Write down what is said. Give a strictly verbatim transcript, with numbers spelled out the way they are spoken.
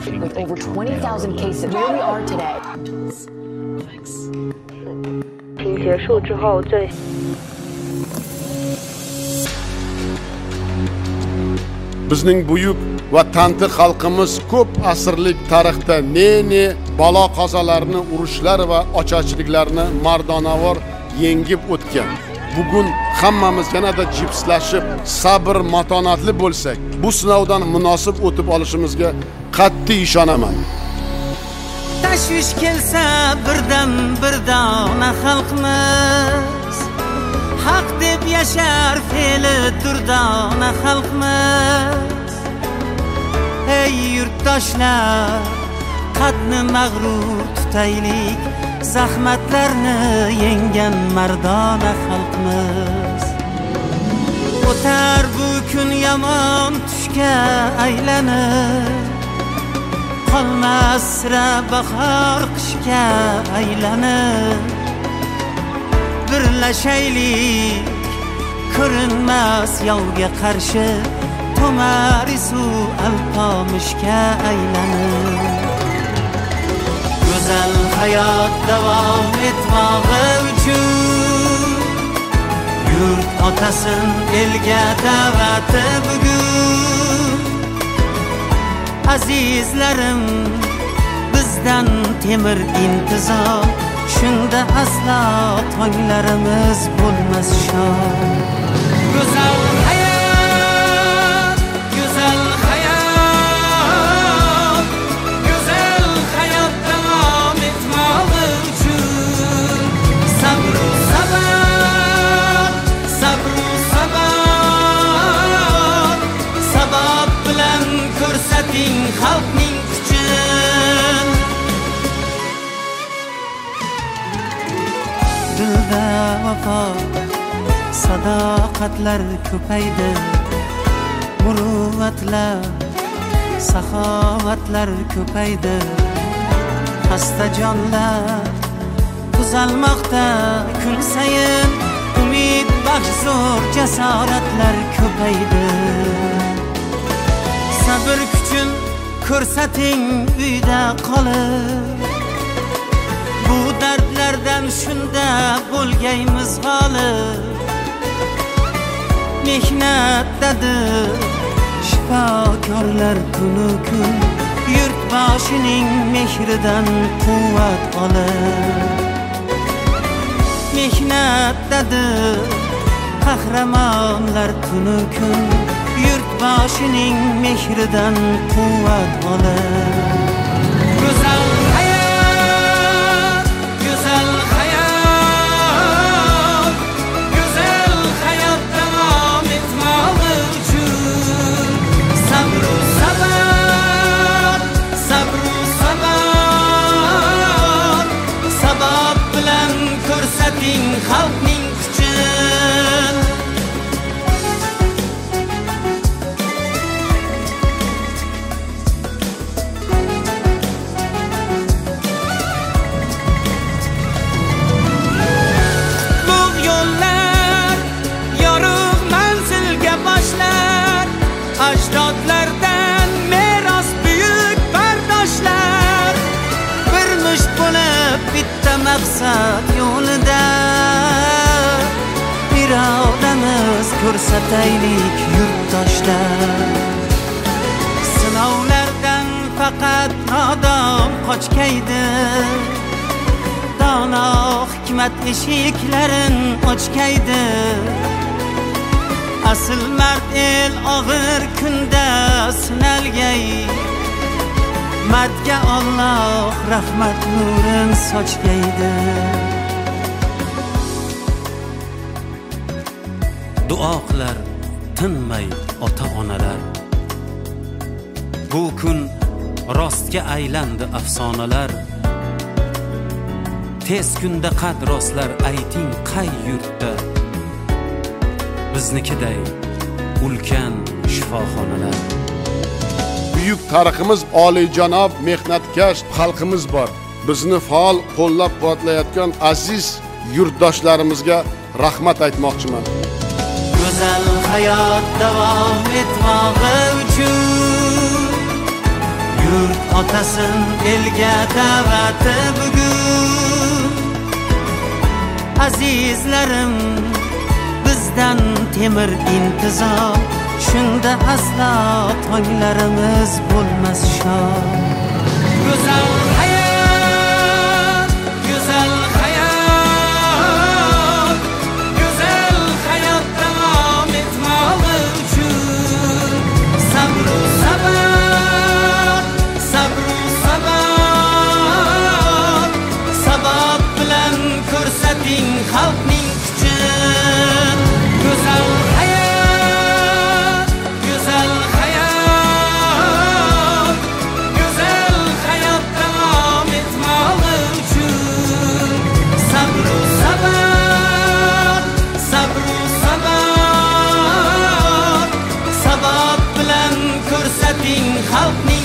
with over twenty thousand cases. Where we are today. 结束之后最 Bizning buyuk va tanti xalqimiz ko'p asrlik tarixda ne-ne balo qazolarni, urushlar va ocharchiliklarni mardonavor yengib o'tgan. Bugun hammamiz yanada jipslashib, sabr, matonatli bo'lsak, bu sinovdan munosib o'tib olishimizga qat'iy ishonaman. Tashvish kelsa birdan birdona xalqimiz, haq deb yashar fe'li durdona xalqimiz. Ey yurtdoshlar, qadni mag'rur tutaylik, zahmatlarni yengan mardona xalqimiz. O'tar bu kun yomon tushga aylanib, qolmas sira bahor qishga aylanib. Birlashaylik, ko'rinmas yovga qarshi, tomarisu alpomishga aylanib. Go'zal hayot davom etmog'i uchun yurt otasin elga da'vati bugun. Azizlarim, bizdan temir intizor, shunda aslo tonglarimiz bo'lmas shod. Go'zal hayot, go'zal hayot, go'zal hayot davom etmog'i uchun sabr sabr, sabr sabr, sabab bilan ko'rsating xalqning kuchin. Dilda vafo, sadoqatlar ko'paydi, muruvvatlar, saxovatlar ko'paydi. Xasta jonlar tuzalmoqda kun sayin, umid baxsh zo'r jasoratlar ko'paydi. Sabr kuchin ko'rsating uyda qolib, bu dardlardan shunda bo'lgaymiz g'olib. Mehnatdadir shifokorlar kunu kun, yurtboshining mehridan quvvat olib. Mehnatdadir qahramonlar kunu kun, yurtboshining mehridan quvvat olib. Go'zal hayot, go'zal hayot, go'zal hayot davom etmog'i uchun sabr sabr, sabr sabr, sabab bilan ko'rsating xalqning kuchin. Ajdodlardan meros buyuk bardoshlar, bir musht bo'lib bitta maqsad yo'lida. Irodamiz ko'rsataylik yurtdoshlar. Sinovlardan faqat nodon qochkaydi, dono hikmat eshiklarin ochkaydi. Asl mard el og'ir kunda sinalgay, madga Alloh rahmat nurin sochgaydi. Duo qilar tinmay ota-onalar, bu kun rostga aylandi afsonalar. Tez kunda qad rostlar ayting qay yurtda, biznikiday ulkan shifoxonalar. Buyuk tariximiz, oliyjanob mehnatkash xalqimiz bor. Bizni faol qo'llab-quvvatlayotgan aziz yurtdoshlarimizga rahmat aytmoqchiman. Go'zal hayot davom etmog'i uchun yurt otasin elga da'vati bugun. Azizlarim, bizdan temir intizor, shunda aslo tonglarimiz bo'lmas shod. Go'zal hayot, go'zal hayot, go'zal hayot davom etmog'i uchun sabr sabr, sabr sabr, sabot bilan ko'rsating xalqning kuchin. Go'zal hayot, go'zal hayot, go'zal hayot davom etmog'i uchun sabr sabr, sabr sabr, sabot bilan ko'rsating xalqning